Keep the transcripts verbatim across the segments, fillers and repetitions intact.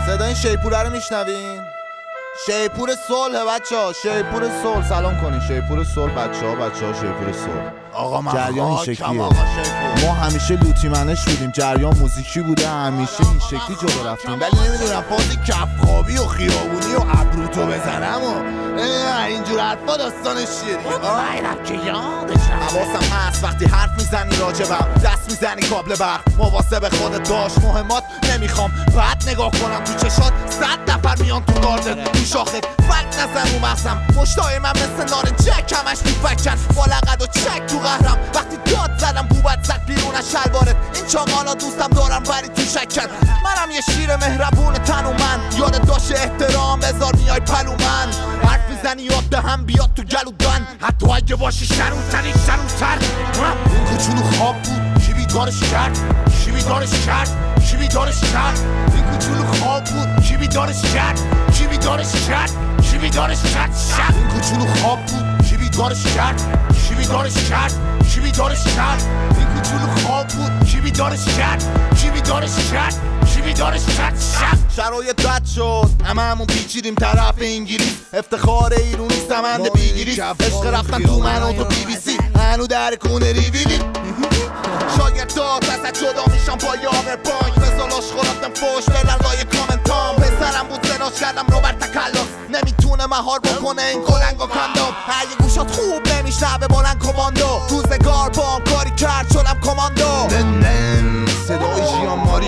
صدای شیپوره رو میشنوین؟ شیپور صلح بچه ها، شیپور صلح. سلام کنین شیپور صلح بچه ها، بچه ها شیپور صلح. آقا من جریان این شکلیه. ما همیشه لوتی منش بودیم، جریان موزیکی بوده، همیشه این شکلی جلو رفتیم. ولی نمیدونم فاز کفخابی و خیابونی و ابروتو بزنم و اینجور حرفا داستانش چیه دیگه؟ مطمئنم که یادشم. حواسم هست وقتی حرف میزنی راجبم، دست میزنی کابل برق، مواظب خودت باش. مهمات نمیخوام بعد نگاه کنم تو چشات، صد نفر میان تو گاردن تو شاخت، فلک نزن رو مغزم. مشتای من مثل نارنجک همش میفکن، با لقد و چک تو قهرم. وقتی داد زدم بوبت زد بیرون از شلوارت، این چاقالا دوستم دارم ولی تو شکن. منم یه شیر مهربون تن و من، یادت باشه احترام بذار میای پلو من. حرف میزنی یاد دهم بیاد تو گلودن، حتی اگه باشی شنونتری شنونتر. این کوچولو خواب بود کی بیدارش کرد، کی بیدارش کرد، کی بیدارش کرد. این کوچولو خواب بود کی بیدارش کرد، کی بیدارش کرد، کی بیدارش کرد. این کوچولو خواب بود کی بیدارش کرد، کی بیدارش کرد، کی بیدارش کرد. این کوچولو خواب بود کی بیدارش کرد، کی بیدارش کرد، کی بیدارش کرد. شرایط بد شد همه همون پیچیدیم طرف انگلیس، افتخار ایرونی سمند بیگیری، عشق رفتن تو من و تو بی بی سی، هنو در کونه ریویلی. شاگردات ازت جدا میشم با یامر بانک، مثالاش خوراتم فوش بلن لای کامنتام. پسرم بود زناش کردم رو بر تکلاس، نمیتونه مهار بکنه این کلنگ و کاندوم. اگه گوشات خوب نمیشنوه بلند کماندو، روزگار با کاری کرد شدم کماندو. نن صدای جیان ماری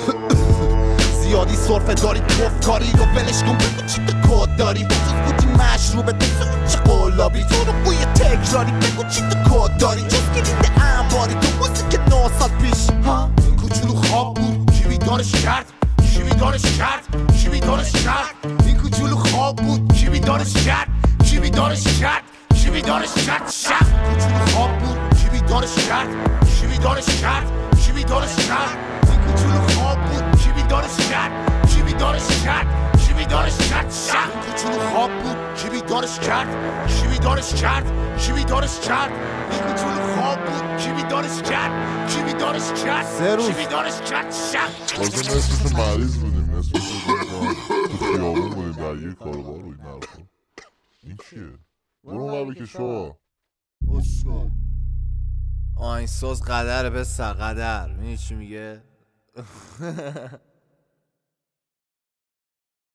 زیادی صرفه داری توف کاری رو بلش کن، بگو چی تو کد داری. بجز بودی مشروبه تو چه قلابی، تو رو بوی تکراری بگو چی تو کد داری. جز کلید انباری تو موزیک نه سال پیش. ها این کوچولو خواب بود کی بیدارش کرد، کی بیدارش کرد، کی بیدارش کرد. این کوچولو خواب بود کی بیدارش کرد، کی بیدارش کرد، کی بیدارش کرد. کوچولو خواب بود کی بیدارش کرد، کی بیدارش کرد، کی بیدارش کرد. این کوچولو خواب بود کی بیدارش کرد، کی بیدارش کرد، کی بیدارش کرد. این کوچولو خواب بود کی بیدارش کرد، کی بیدارش کرد، کی بیدارش کرد. این کوچولو خواب بود کی بیدارش کرد، کی بیدارش کرد، کی بیدارش کرد. تازه نصفش مریض بودیم، نصفش تو خیابون بودیم در یه کاروبار و این حرفا. این چیه؟ برو اون که شو آهنگساز قدر پسر قدر. می‌دونی چی میگه؟